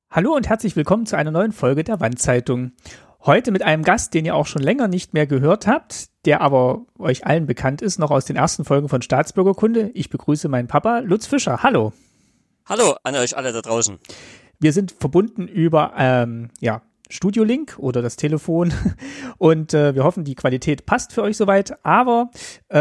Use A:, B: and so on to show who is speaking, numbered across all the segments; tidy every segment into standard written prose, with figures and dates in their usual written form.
A: Hallo und herzlich willkommen zu einer neuen Folge der Wandzeitung. Heute mit einem Gast, den ihr auch schon länger nicht mehr gehört habt, der aber euch allen bekannt ist, noch aus den ersten Folgen von Staatsbürgerkunde. Ich begrüße meinen Papa, Lutz Fischer. Hallo.
B: Hallo an euch alle da draußen.
A: Wir sind verbunden über Studiolink oder das Telefon und wir hoffen, die Qualität passt für euch soweit, aber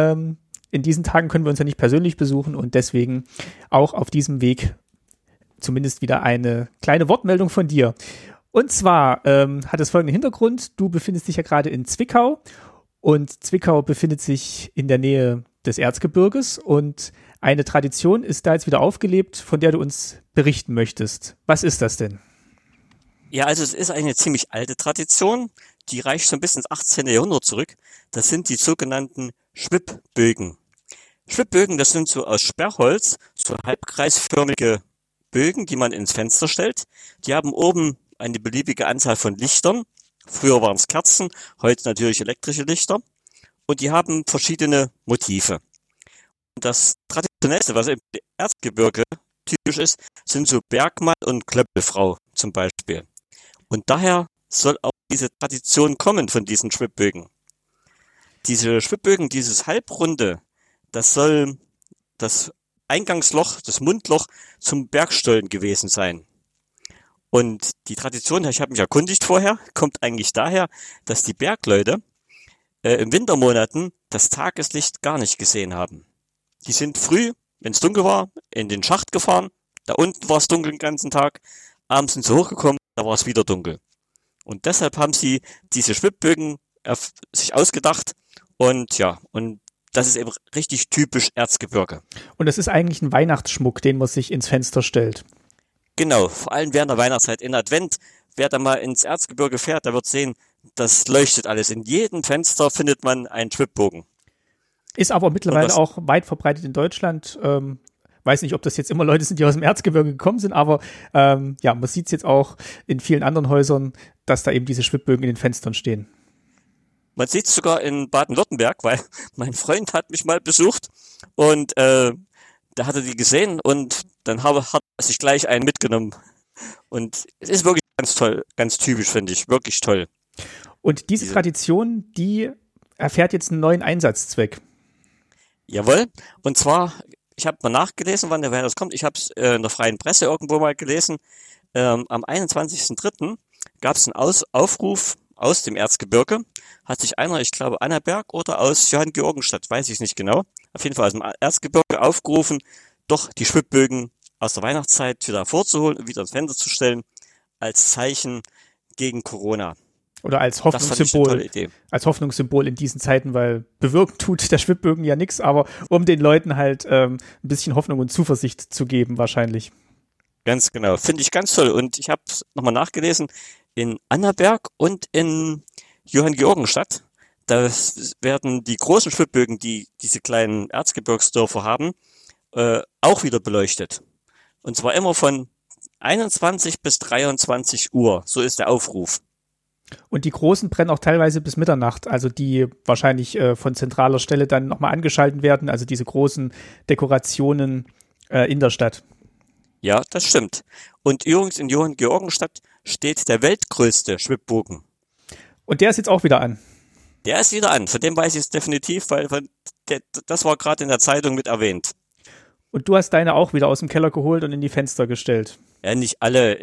A: in diesen Tagen können wir uns ja nicht persönlich besuchen und deswegen auch auf diesem Weg zumindest wieder eine kleine Wortmeldung von dir. Und zwar hat es folgenden Hintergrund. Du befindest dich ja gerade in Zwickau und Zwickau befindet sich in der Nähe des Erzgebirges und eine Tradition ist da jetzt wieder aufgelebt, von der du uns berichten möchtest. Was ist das denn?
B: Ja, also es ist eine ziemlich alte Tradition, die reicht schon bis ins 18. Jahrhundert zurück. Das sind die sogenannten Schwibbögen. Schwibbögen, das sind so aus Sperrholz, so halbkreisförmige Bögen, die man ins Fenster stellt. Die haben oben eine beliebige Anzahl von Lichtern. Früher waren es Kerzen, heute natürlich elektrische Lichter. Und die haben verschiedene Motive. Und das Traditionellste, was im Erzgebirge typisch ist, sind so Bergmann und Klöppelfrau zum Beispiel. Und daher soll auch diese Tradition kommen von diesen Schwibbögen. Diese Schwibbögen, dieses Halbrunde, das soll das Eingangsloch, das Mundloch zum Bergstollen gewesen sein. Und die Tradition, ich habe mich erkundigt vorher, kommt eigentlich daher, dass die Bergleute im Wintermonaten das Tageslicht gar nicht gesehen haben. Die sind früh, wenn es dunkel war, in den Schacht gefahren. Da unten war es dunkel den ganzen Tag. Abends sind sie hochgekommen, da war es wieder dunkel. Und deshalb haben sie diese Schwibbögen sich ausgedacht. Und das ist eben richtig typisch Erzgebirge.
A: Und das ist eigentlich ein Weihnachtsschmuck, den man sich ins Fenster stellt.
B: Genau, vor allem während der Weihnachtszeit. In Advent, wer da mal ins Erzgebirge fährt, der wird sehen, das leuchtet alles. In jedem Fenster findet man einen Schwibbogen.
A: Ist aber mittlerweile auch weit verbreitet in Deutschland. Weiß nicht, ob das jetzt immer Leute sind, die aus dem Erzgebirge gekommen sind, aber man sieht es jetzt auch in vielen anderen Häusern, dass da eben diese Schwibbögen in den Fenstern stehen.
B: Man sieht es sogar in Baden-Württemberg, weil mein Freund hat mich mal besucht und da hat er die gesehen und dann hat er sich gleich einen mitgenommen. Und es ist wirklich ganz toll, ganz typisch, finde ich, wirklich toll.
A: Und diese Tradition, die erfährt jetzt einen neuen Einsatzzweck.
B: Jawohl, und zwar, ich habe mal nachgelesen, wann das kommt. Ich habe es in der freien Presse irgendwo mal gelesen. Am 21.03. gab es einen Aufruf aus dem Erzgebirge. Hat sich einer, ich glaube Annaberg oder aus Johanngeorgenstadt, weiß ich nicht genau, auf jeden Fall aus dem Erzgebirge aufgerufen, doch die Schwibbögen aus der Weihnachtszeit wieder vorzuholen und wieder ins Fenster zu stellen, als Zeichen gegen Corona.
A: Oder als Hoffnungssymbol. Als Hoffnungssymbol in diesen Zeiten, weil bewirken tut der Schwibbögen ja nichts, aber um den Leuten halt ein bisschen Hoffnung und Zuversicht zu geben wahrscheinlich.
B: Ganz genau, finde ich ganz toll. Und ich habe nochmal nachgelesen, in Annaberg und in Johanngeorgenstadt, da werden die großen Schwibbögen, die diese kleinen Erzgebirgsdörfer haben, auch wieder beleuchtet. Und zwar immer von 21 bis 23 Uhr, so ist der Aufruf.
A: Und die großen brennen auch teilweise bis Mitternacht, also die wahrscheinlich von zentraler Stelle dann nochmal angeschaltet werden, also diese großen Dekorationen in der Stadt.
B: Ja, das stimmt. Und übrigens in Johanngeorgenstadt steht der weltgrößte Schwibbogen.
A: Und der ist jetzt auch wieder an?
B: Der ist wieder an, von dem weiß ich es definitiv, weil das war gerade in der Zeitung mit erwähnt.
A: Und du hast deine auch wieder aus dem Keller geholt und in die Fenster gestellt?
B: Ja, nicht alle.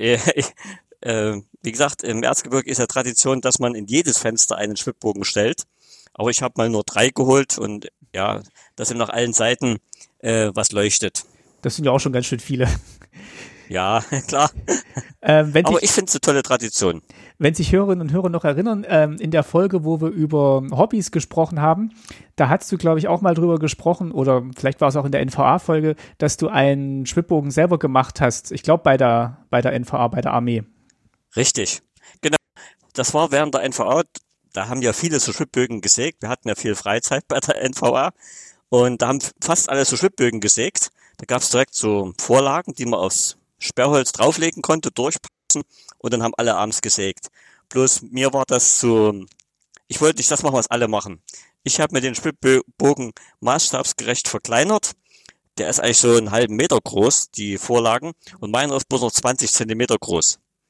B: Wie gesagt, im Erzgebirge ist ja Tradition, dass man in jedes Fenster einen Schwibbogen stellt. Aber ich habe mal nur 3 geholt und ja, das sind nach allen Seiten was leuchtet.
A: Das sind ja auch schon ganz schön viele.
B: Ja, klar. Aber ich finde es eine tolle Tradition.
A: Wenn sich Hörerinnen und Hörer noch erinnern, in der Folge, wo wir über Hobbys gesprochen haben, da hast du, glaube ich, auch mal drüber gesprochen, oder vielleicht war es auch in der NVA-Folge, dass du einen Schwibbogen selber gemacht hast. Ich glaube bei der NVA, bei der Armee.
B: Richtig, genau. Das war während der NVA, da haben ja viele so Schwibbögen gesägt. Wir hatten ja viel Freizeit bei der NVA und da haben fast alle so Schwibbögen gesägt. Da gab es direkt so Vorlagen, die man aufs Sperrholz drauflegen konnte, durchpassen und dann haben alle abends gesägt. Bloß mir war das so, ich wollte nicht das machen, was alle machen. Ich habe mir den Schwibbogen maßstabsgerecht verkleinert. Der ist eigentlich so einen halben Meter groß, die Vorlagen, und meiner ist bloß noch 20 Zentimeter groß.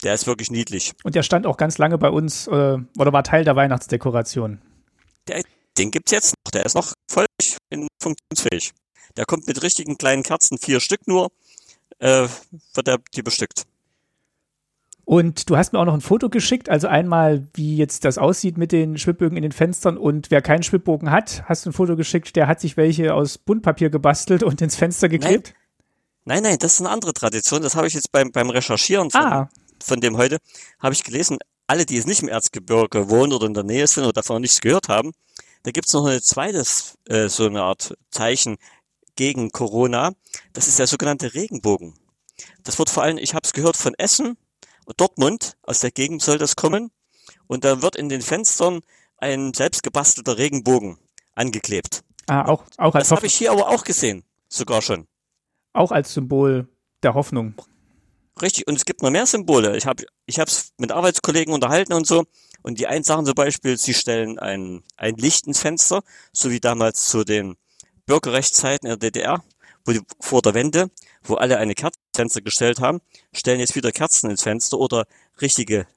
B: Der ist wirklich niedlich.
A: Und der stand auch ganz lange bei uns oder war Teil der Weihnachtsdekoration.
B: Den gibt's jetzt noch. Der ist noch voll funktionsfähig. Der kommt mit richtigen kleinen Kerzen, 4 Stück nur, wird die bestückt.
A: Und du hast mir auch noch ein Foto geschickt, also einmal, wie jetzt das aussieht mit den Schwibbögen in den Fenstern, und wer keinen Schwibbogen hat, hast du ein Foto geschickt, der hat sich welche aus Buntpapier gebastelt und ins Fenster geklebt?
B: Nein, das ist eine andere Tradition. Das habe ich jetzt beim Recherchieren von dem heute, habe ich gelesen, alle, die es nicht im Erzgebirge wohnen oder in der Nähe sind oder davon noch nichts gehört haben, da gibt's noch ein zweites, so eine Art Zeichen gegen Corona. Das ist der sogenannte Regenbogen. Das wird vor allem, ich habe es gehört, von Essen und Dortmund, aus der Gegend soll das kommen. Und da wird in den Fenstern ein selbstgebastelter Regenbogen angeklebt.
A: Auch als
B: Das habe ich hier aber auch gesehen, sogar schon.
A: Auch als Symbol der Hoffnung.
B: Richtig, und es gibt noch mehr Symbole. Ich habe es mit Arbeitskollegen unterhalten und so. Und die einen sagen zum Beispiel, sie stellen ein Licht ins Fenster, so wie damals zu den Bürgerrechtszeiten in der DDR, vor der Wende, wo alle eine Kerze ins Fenster gestellt haben, stellen jetzt wieder Kerzen ins Fenster oder richtige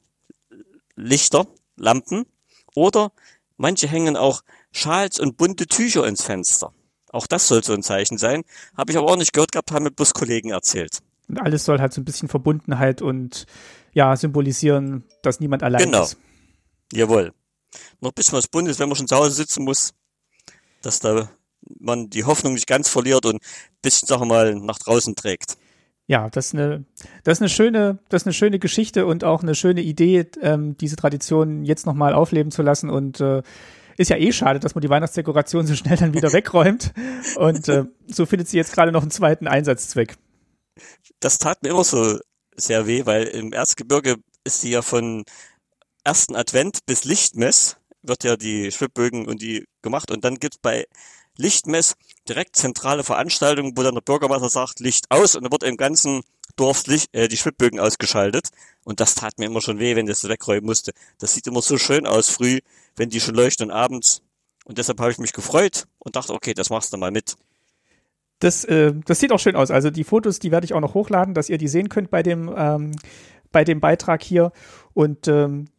B: Lichter, Lampen. Oder manche hängen auch Schals und bunte Tücher ins Fenster. Auch das soll so ein Zeichen sein. Habe ich aber auch nicht gehört gehabt, haben mir bloß Kollegen erzählt.
A: Und alles soll halt so ein bisschen Verbundenheit und symbolisieren, dass niemand allein ist.
B: Jawohl. Noch ein bisschen was Buntes, wenn man schon zu Hause sitzen muss, dass da man die Hoffnung nicht ganz verliert und ein bisschen, sagen wir mal, nach draußen trägt.
A: Ja, das ist eine schöne Geschichte und auch eine schöne Idee, diese Tradition jetzt nochmal aufleben zu lassen, und ist ja eh schade, dass man die Weihnachtsdekoration so schnell dann wieder wegräumt, und so findet sie jetzt gerade noch einen zweiten Einsatzzweck.
B: Das tat mir immer so sehr weh, weil im Erzgebirge ist die ja von ersten Advent bis Lichtmess wird ja die Schwibbögen und die gemacht, und dann gibt's bei Lichtmess direkt zentrale Veranstaltungen, wo dann der Bürgermeister sagt, Licht aus, und dann wird im ganzen Dorf die Schwibbögen ausgeschaltet, und das tat mir immer schon weh, wenn das wegräumen musste. Das sieht immer so schön aus früh, wenn die schon leuchten abends, und deshalb habe ich mich gefreut und dachte, okay, das machst du mal mit.
A: Das sieht auch schön aus. Also die Fotos, die werde ich auch noch hochladen, dass ihr die sehen könnt bei dem Beitrag hier. Und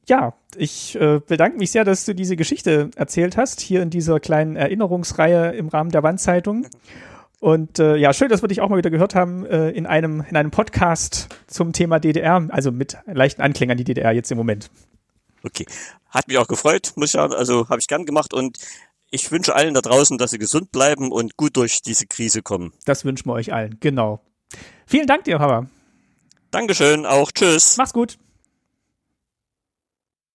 A: ich bedanke mich sehr, dass du diese Geschichte erzählt hast, hier in dieser kleinen Erinnerungsreihe im Rahmen der Wandzeitung. Und schön, dass wir dich auch mal wieder gehört haben in einem Podcast zum Thema DDR, also mit leichten Anklängen an die DDR jetzt im Moment.
B: Okay, hat mich auch gefreut, muss ich sagen, also habe ich gern gemacht, und ich wünsche allen da draußen, dass sie gesund bleiben und gut durch diese Krise kommen.
A: Das wünschen wir euch allen, genau. Vielen Dank dir, Hauer.
B: Dankeschön, auch tschüss.
A: Mach's gut.